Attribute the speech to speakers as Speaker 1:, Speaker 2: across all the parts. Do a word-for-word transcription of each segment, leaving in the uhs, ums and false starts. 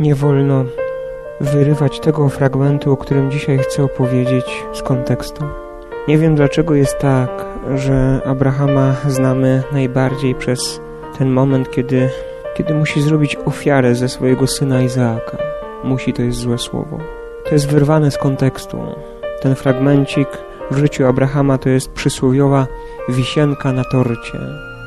Speaker 1: Nie wolno wyrywać tego fragmentu, o którym dzisiaj chcę opowiedzieć, z kontekstu. Nie wiem, dlaczego jest tak, że Abrahama znamy najbardziej przez ten moment, kiedy, kiedy musi zrobić ofiarę ze swojego syna Izaaka. Musi to jest złe słowo. To jest wyrwane z kontekstu. Ten fragmencik w życiu Abrahama to jest przysłowiowa wisienka na torcie.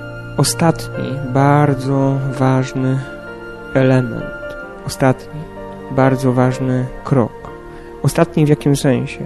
Speaker 1: Ostatni, bardzo ważny element. Ostatni, bardzo ważny krok. Ostatni w jakim sensie?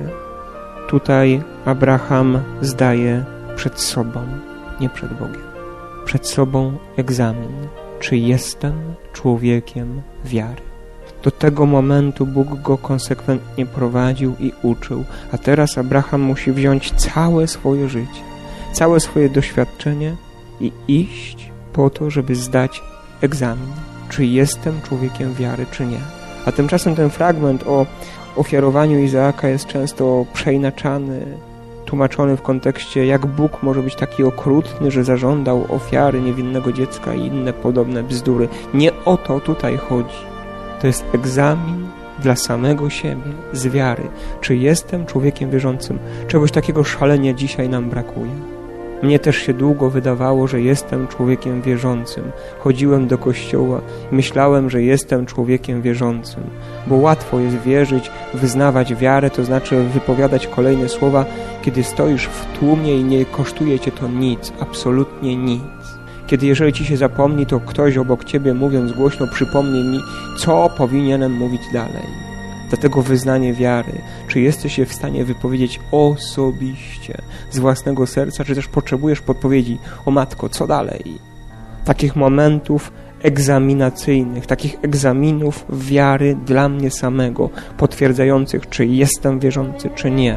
Speaker 1: Tutaj Abraham zdaje przed sobą, nie przed Bogiem. Przed sobą egzamin. Czy jestem człowiekiem wiary? Do tego momentu Bóg go konsekwentnie prowadził i uczył, a teraz Abraham musi wziąć całe swoje życie, całe swoje doświadczenie i iść po to, żeby zdać egzamin. Czy jestem człowiekiem wiary, czy nie? A tymczasem ten fragment o ofiarowaniu Izaaka jest często przeinaczany, tłumaczony w kontekście, jak Bóg może być taki okrutny, że zażądał ofiary niewinnego dziecka i inne podobne bzdury. Nie o to tutaj chodzi. To jest egzamin dla samego siebie, z wiary. Czy jestem człowiekiem wierzącym? Czegoś takiego szalenie dzisiaj nam brakuje. Mnie też się długo wydawało, że jestem człowiekiem wierzącym. Chodziłem do kościoła i myślałem, że jestem człowiekiem wierzącym. Bo łatwo jest wierzyć, wyznawać wiarę, to znaczy wypowiadać kolejne słowa, kiedy stoisz w tłumie i nie kosztuje cię to nic, absolutnie nic. Kiedy jeżeli ci się zapomni, to ktoś obok ciebie, mówiąc głośno, przypomni mi, co powinienem mówić dalej. Dlatego wyznanie wiary, czy jesteś je w stanie wypowiedzieć osobiście, z własnego serca, czy też potrzebujesz podpowiedzi, o matko, co dalej? Takich momentów egzaminacyjnych, takich egzaminów wiary dla mnie samego, potwierdzających, czy jestem wierzący, czy nie,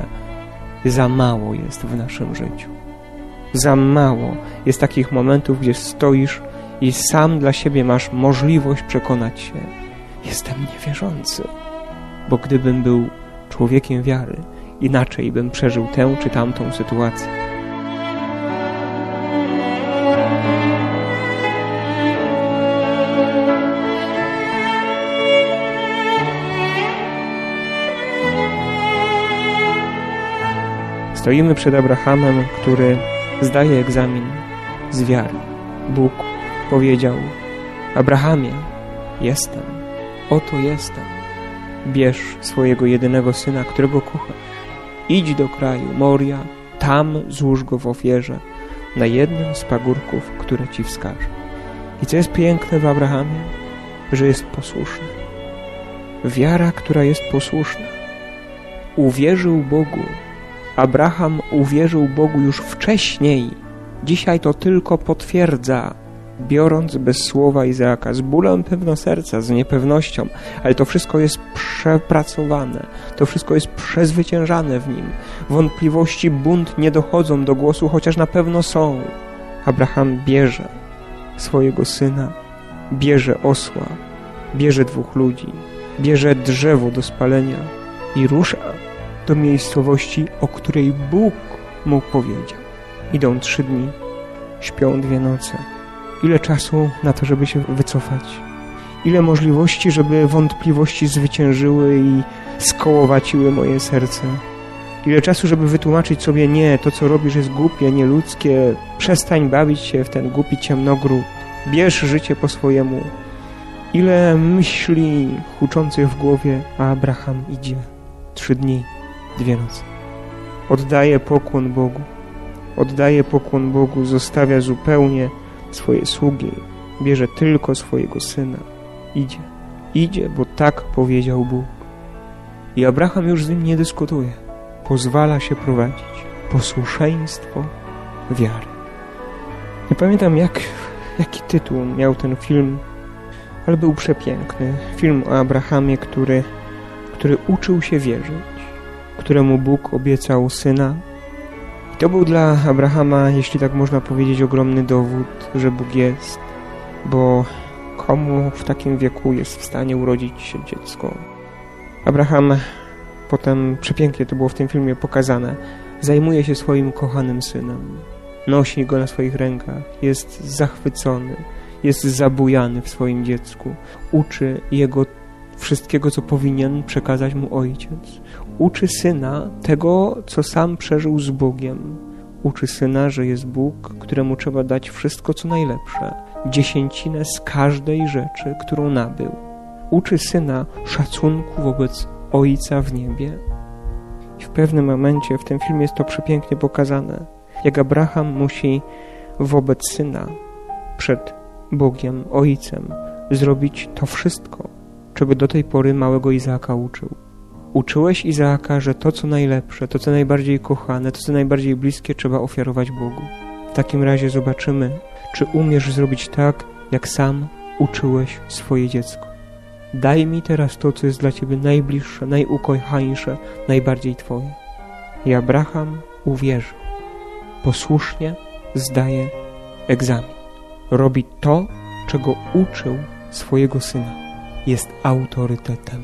Speaker 1: za mało jest w naszym życiu. Za mało jest takich momentów, gdzie stoisz i sam dla siebie masz możliwość przekonać się, jestem niewierzący. Bo gdybym był człowiekiem wiary, inaczej bym przeżył tę czy tamtą sytuację. Stoimy przed Abrahamem, który zdaje egzamin z wiary. Bóg powiedział: Abrahamie, jestem, oto jestem. Bierz swojego jedynego syna, którego kochasz. Idź do kraju Moria, tam złóż go w ofierze na jednym z pagórków, które ci wskażę. I co jest piękne w Abrahamie? Że jest posłuszny. Wiara, która jest posłuszna. Uwierzył Bogu. Abraham uwierzył Bogu już wcześniej. Dzisiaj to tylko potwierdza, biorąc bez słowa Izaaka, z bólem pewno serca, z niepewnością, ale to wszystko jest przepracowane, to wszystko jest przezwyciężane w nim. Wątpliwości, bunt nie dochodzą do głosu, chociaż na pewno są. Abraham bierze swojego syna, bierze osła, bierze dwóch ludzi, bierze drzewo do spalenia i rusza do miejscowości, o której Bóg mu powiedział. Idą trzy dni, śpią dwie noce. Ile czasu na to, żeby się wycofać? Ile możliwości, żeby wątpliwości zwyciężyły i skołowaciły moje serce? Ile czasu, żeby wytłumaczyć sobie, nie, to co robisz jest głupie, nieludzkie, przestań bawić się w ten głupi ciemnogród, bierz życie po swojemu. Ile myśli huczących w głowie, a Abraham idzie. Trzy dni, dwie noce. Oddaje pokłon Bogu. Oddaje pokłon Bogu, zostawia zupełnie swoje sługi, bierze tylko swojego syna. Idzie. Idzie, bo tak powiedział Bóg. I Abraham już z nim nie dyskutuje. Pozwala się prowadzić. Posłuszeństwo wiary. Nie pamiętam, jak, jaki tytuł miał ten film, ale był przepiękny. Film o Abrahamie, który, który uczył się wierzyć, któremu Bóg obiecał syna. I to był dla Abrahama, jeśli tak można powiedzieć, ogromny dowód, że Bóg jest, bo komu w takim wieku jest w stanie urodzić się dziecko? Abraham, potem przepięknie to było w tym filmie pokazane, zajmuje się swoim kochanym synem, nosi go na swoich rękach, jest zachwycony, jest zabujany w swoim dziecku, uczy jego wszystkiego, co powinien przekazać mu ojciec. Uczy syna tego, co sam przeżył z Bogiem. Uczy syna, że jest Bóg, któremu trzeba dać wszystko, co najlepsze, dziesięcinę z każdej rzeczy, którą nabył. Uczy syna szacunku wobec Ojca w niebie. I w pewnym momencie w tym filmie jest to przepięknie pokazane, jak Abraham musi wobec syna przed Bogiem, Ojcem, zrobić to wszystko, czego do tej pory małego Izaaka uczył. Uczyłeś Izaaka, że to, co najlepsze, to, co najbardziej kochane, to, co najbardziej bliskie, trzeba ofiarować Bogu. W takim razie zobaczymy, czy umiesz zrobić tak, jak sam uczyłeś swoje dziecko. Daj mi teraz to, co jest dla Ciebie najbliższe, najukochańsze, najbardziej Twoje. I Abraham uwierzył. Posłusznie zdaje egzamin. Robi to, czego uczył swojego syna. Jest autorytetem.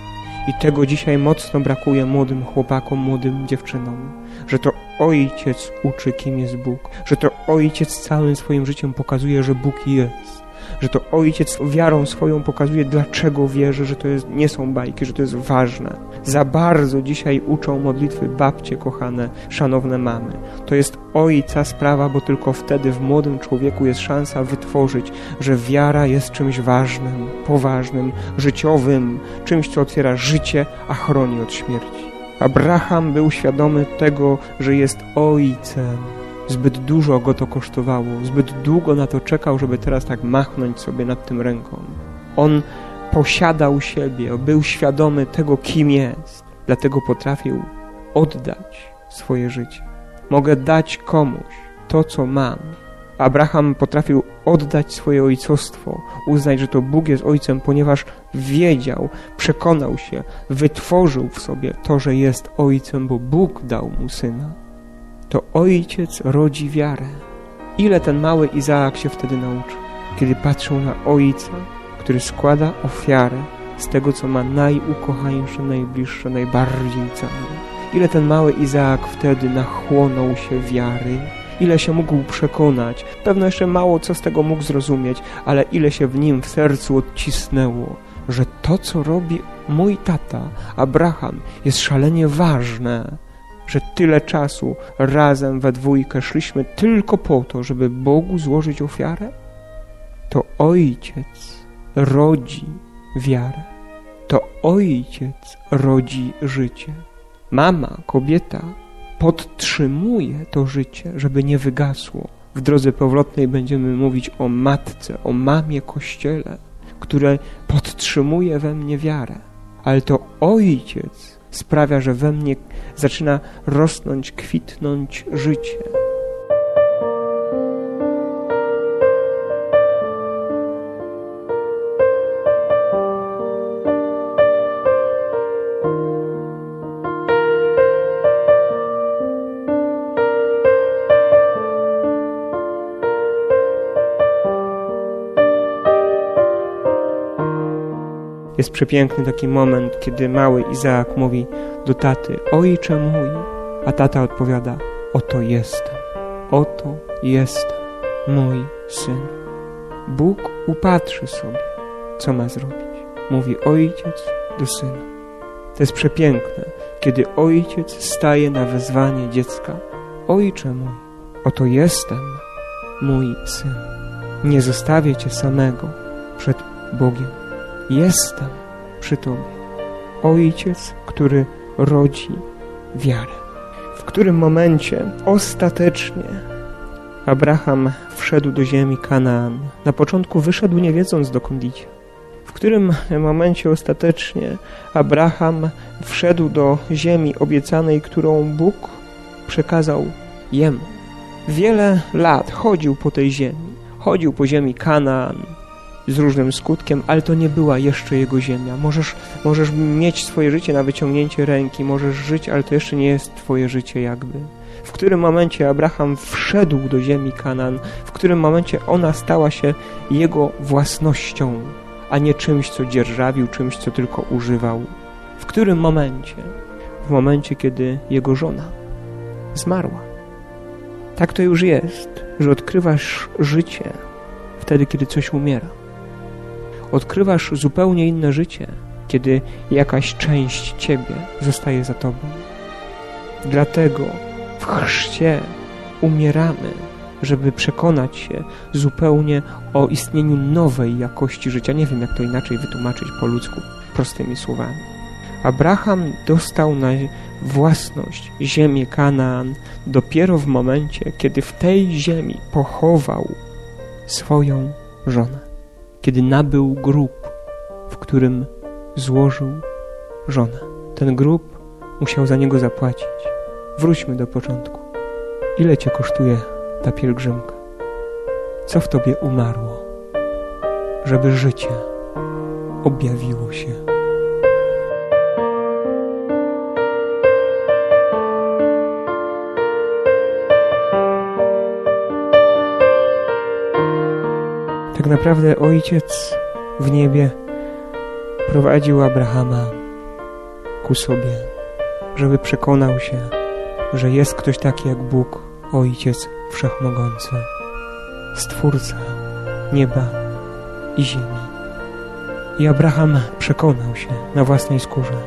Speaker 1: I tego dzisiaj mocno brakuje młodym chłopakom, młodym dziewczynom. Że to ojciec uczy, kim jest Bóg. Że to ojciec całym swoim życiem pokazuje, że Bóg jest. Że to ojciec wiarą swoją pokazuje, dlaczego wierzy, że to jest, nie są bajki, że to jest ważne. Za bardzo dzisiaj uczą modlitwy babcie kochane, szanowne mamy. To jest ojca sprawa, bo tylko wtedy w młodym człowieku jest szansa wytworzyć, że wiara jest czymś ważnym, poważnym, życiowym, czymś, co otwiera życie, a chroni od śmierci. Abraham był świadomy tego, że jest ojcem. Zbyt dużo go to kosztowało, zbyt długo na to czekał, żeby teraz tak machnąć sobie nad tym ręką. On posiadał siebie, był świadomy tego, kim jest, dlatego potrafił oddać swoje życie. Mogę dać komuś to, co mam. Abraham potrafił oddać swoje ojcostwo, uznać, że to Bóg jest ojcem, ponieważ wiedział, przekonał się, wytworzył w sobie to, że jest ojcem, bo Bóg dał mu syna. To ojciec rodzi wiarę. Ile ten mały Izaak się wtedy nauczył, kiedy patrzył na ojca, który składa ofiarę z tego, co ma najukochańsze, najbliższe, najbardziej cenne. Ile ten mały Izaak wtedy nachłonął się wiary, ile się mógł przekonać. Pewno jeszcze mało co z tego mógł zrozumieć, ale ile się w nim, w sercu odcisnęło, że to, co robi mój tata, Abraham, jest szalenie ważne, że tyle czasu razem we dwójkę szliśmy tylko po to, żeby Bogu złożyć ofiarę? To ojciec rodzi wiarę. To ojciec rodzi życie. Mama, kobieta podtrzymuje to życie, żeby nie wygasło. W drodze powrotnej będziemy mówić o matce, o mamie Kościele, które podtrzymuje we mnie wiarę. Ale to ojciec sprawia, że we mnie zaczyna rosnąć, kwitnąć życie. Jest przepiękny taki moment, kiedy mały Izaak mówi do taty: ojcze mój, a tata odpowiada: oto jestem, oto jestem, mój syn. Bóg upatrzy sobie, co ma zrobić. Mówi ojciec do syna. To jest przepiękne, kiedy ojciec staje na wezwanie dziecka: ojcze mój, oto jestem, mój syn. Nie zostawię cię samego przed Bogiem. Jestem przy Tobie. Ojciec, który rodzi wiarę. W którym momencie ostatecznie Abraham wszedł do ziemi Kanaan. Na początku wyszedł nie wiedząc, dokąd idzie. W którym momencie ostatecznie Abraham wszedł do ziemi obiecanej, którą Bóg przekazał jemu. Wiele lat chodził po tej ziemi. Chodził po ziemi Kanaan z różnym skutkiem, ale to nie była jeszcze jego ziemia. Możesz, możesz mieć swoje życie na wyciągnięcie ręki, możesz żyć, ale to jeszcze nie jest twoje życie jakby. W którym momencie Abraham wszedł do ziemi Kanaan, w którym momencie ona stała się jego własnością, a nie czymś, co dzierżawił, czymś, co tylko używał. W którym momencie? W momencie, kiedy jego żona zmarła. Tak to już jest, że odkrywasz życie wtedy, kiedy coś umiera. Odkrywasz zupełnie inne życie kiedy jakaś część Ciebie zostaje za Tobą. Dlatego w chrzcie umieramy, żeby przekonać się zupełnie o istnieniu nowej jakości życia. Nie wiem, jak to inaczej wytłumaczyć po ludzku, prostymi słowami. Abraham dostał na własność ziemię Kanaan dopiero w momencie, kiedy w tej ziemi pochował swoją żonę. Kiedy nabył grób, w którym złożył żonę. Ten grób musiał za niego zapłacić. Wróćmy do początku. Ile Cię kosztuje ta pielgrzymka? Co w Tobie umarło, żeby życie objawiło się? Tak naprawdę Ojciec w niebie prowadził Abrahama ku sobie, żeby przekonał się, że jest ktoś taki jak Bóg, Ojciec Wszechmogący, Stwórca nieba i ziemi. I Abraham przekonał się na własnej skórze,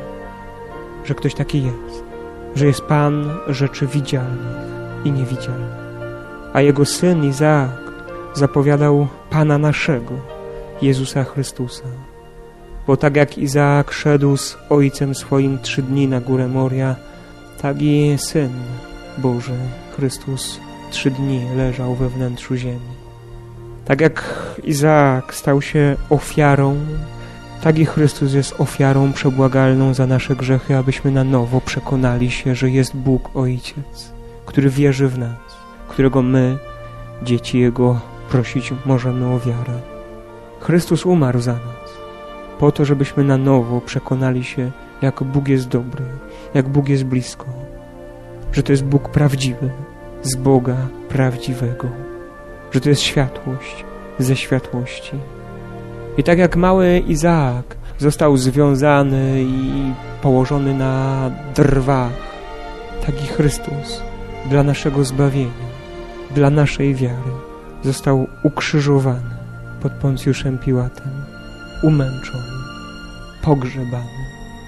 Speaker 1: że ktoś taki jest, że jest Pan rzeczy widzialnych i niewidzialnych. A jego syn Izaak zapowiadał Pana naszego, Jezusa Chrystusa. Bo tak jak Izaak szedł z ojcem swoim trzy dni na górę Moria, tak i Syn Boży, Chrystus, trzy dni leżał we wnętrzu ziemi. Tak jak Izaak stał się ofiarą, tak i Chrystus jest ofiarą przebłagalną za nasze grzechy, abyśmy na nowo przekonali się, że jest Bóg Ojciec, który wierzy w nas, którego my, dzieci Jego, prosić możemy o wiarę. Chrystus umarł za nas, po to, żebyśmy na nowo przekonali się, jak Bóg jest dobry, jak Bóg jest blisko, że to jest Bóg prawdziwy, z Boga prawdziwego, że to jest światłość ze światłości. I tak jak mały Izaak został związany i położony na drwach, tak i Chrystus dla naszego zbawienia, dla naszej wiary został ukrzyżowany pod Poncjuszem Piłatem, umęczony, pogrzebany.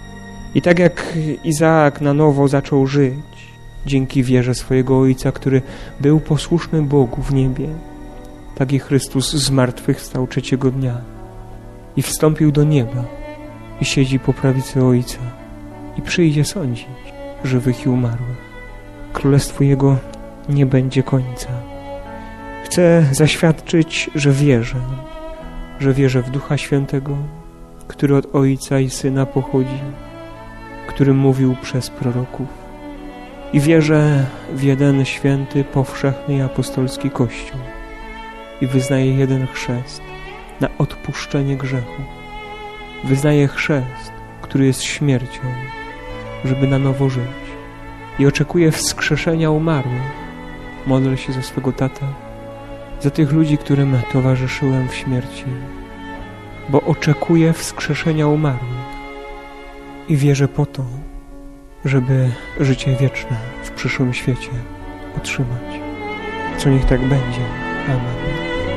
Speaker 1: I tak jak Izaak na nowo zaczął żyć dzięki wierze swojego ojca, który był posłuszny Bogu w niebie, tak i Chrystus zmartwychwstał trzeciego dnia i wstąpił do nieba i siedzi po prawicy Ojca i przyjdzie sądzić żywych i umarłych. Królestwu Jego nie będzie końca. Chcę zaświadczyć, że wierzę, że wierzę w Ducha Świętego, który od Ojca i Syna pochodzi, który mówił przez proroków. I wierzę w jeden święty, powszechny i apostolski Kościół. I wyznaję jeden chrzest na odpuszczenie grzechów. Wyznaję chrzest, który jest śmiercią, żeby na nowo żyć. I oczekuję wskrzeszenia umarłych. Modlę się za swego tata, za tych ludzi, którym towarzyszyłem w śmierci, bo oczekuję wskrzeszenia umarłych i wierzę po to, żeby życie wieczne w przyszłym świecie otrzymać. Co niech tak będzie. Amen.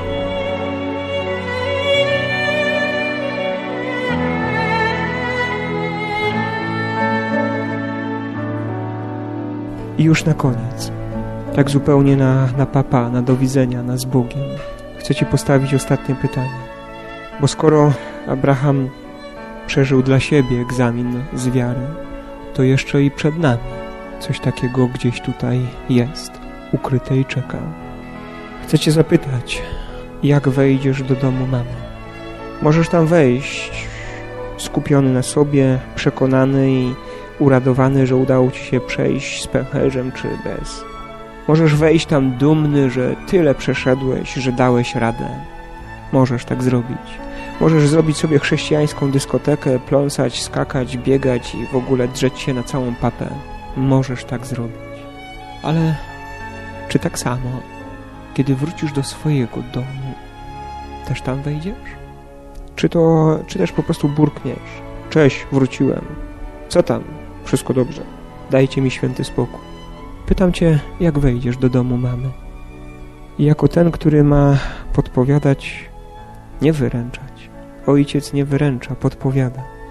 Speaker 1: I już na koniec, tak zupełnie na, na papa, na do widzenia, na z Bogiem, chcę Ci postawić ostatnie pytanie. Bo skoro Abraham przeżył dla siebie egzamin z wiary, to jeszcze i przed nami coś takiego gdzieś tutaj jest, ukryte i czeka. Chcę Cię zapytać, jak wejdziesz do domu mamy? Możesz tam wejść skupiony na sobie, przekonany i uradowany, że udało Ci się przejść z pęcherzem czy bez. Możesz wejść tam dumny, że tyle przeszedłeś, że dałeś radę. Możesz tak zrobić. Możesz zrobić sobie chrześcijańską dyskotekę, pląsać, skakać, biegać i w ogóle drzeć się na całą papę. Możesz tak zrobić. Ale czy tak samo, kiedy wrócisz do swojego domu, też tam wejdziesz? Czy to, czy też po prostu burkniesz? Cześć, wróciłem. Co tam? Wszystko dobrze. Dajcie mi święty spokój. Pytam Cię, jak wejdziesz do domu mamy? I jako ten, który ma podpowiadać, nie wyręczać. Ojciec nie wyręcza, podpowiada.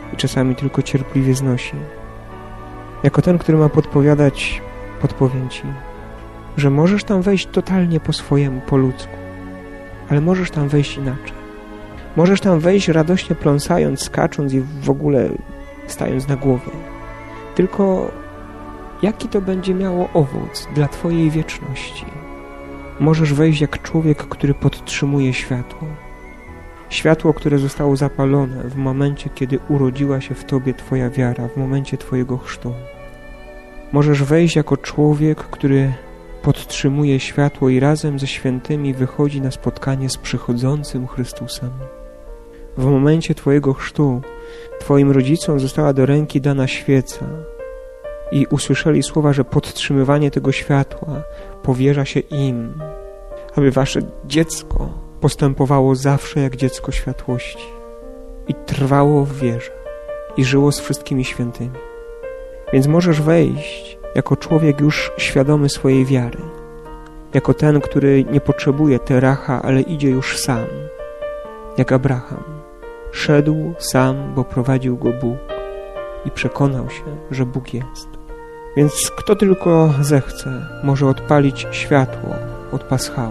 Speaker 1: i czasami tylko cierpliwie znosi. Jako ten, który ma podpowiadać, podpowiem Ci, że możesz tam wejść totalnie po swojemu, po ludzku, ale możesz tam wejść inaczej. Możesz tam wejść radośnie pląsając, skacząc i w ogóle stając na głowie. Tylko jaki to będzie miało owoc dla Twojej wieczności? Możesz wejść jak człowiek, który podtrzymuje światło. Światło, które zostało zapalone w momencie, kiedy urodziła się w Tobie Twoja wiara, w momencie Twojego chrztu. Możesz wejść jako człowiek, który podtrzymuje światło i razem ze świętymi wychodzi na spotkanie z przychodzącym Chrystusem. W momencie Twojego chrztu Twoim rodzicom została do ręki dana świeca i usłyszeli słowa, że podtrzymywanie tego światła powierza się im, aby Wasze dziecko postępowało zawsze jak dziecko światłości i trwało w wierze i żyło z wszystkimi świętymi. Więc możesz wejść jako człowiek już świadomy swojej wiary, jako ten, który nie potrzebuje teracha, ale idzie już sam, jak Abraham. Szedł sam, bo prowadził go Bóg i przekonał się, że Bóg jest. Więc kto tylko zechce, może odpalić światło od paschału,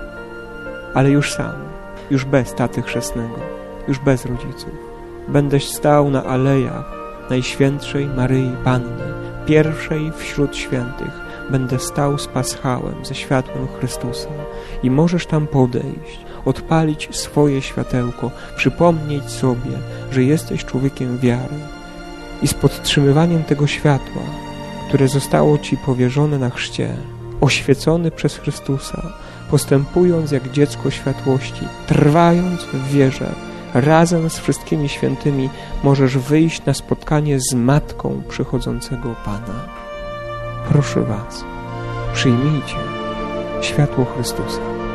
Speaker 1: ale już sam, już bez taty chrzestnego, już bez rodziców. Będeś stał na alejach Najświętszej Maryi Panny, pierwszej wśród świętych. Będę stał z paschałem, ze światłem Chrystusa i możesz tam podejść, odpalić swoje światełko, przypomnieć sobie, że jesteś człowiekiem wiary i z podtrzymywaniem tego światła, które zostało Ci powierzone na chrzcie, oświecony przez Chrystusa, postępując jak dziecko światłości, trwając w wierze, razem z wszystkimi świętymi możesz wyjść na spotkanie z Matką przychodzącego Pana. Proszę Was, przyjmijcie światło Chrystusa.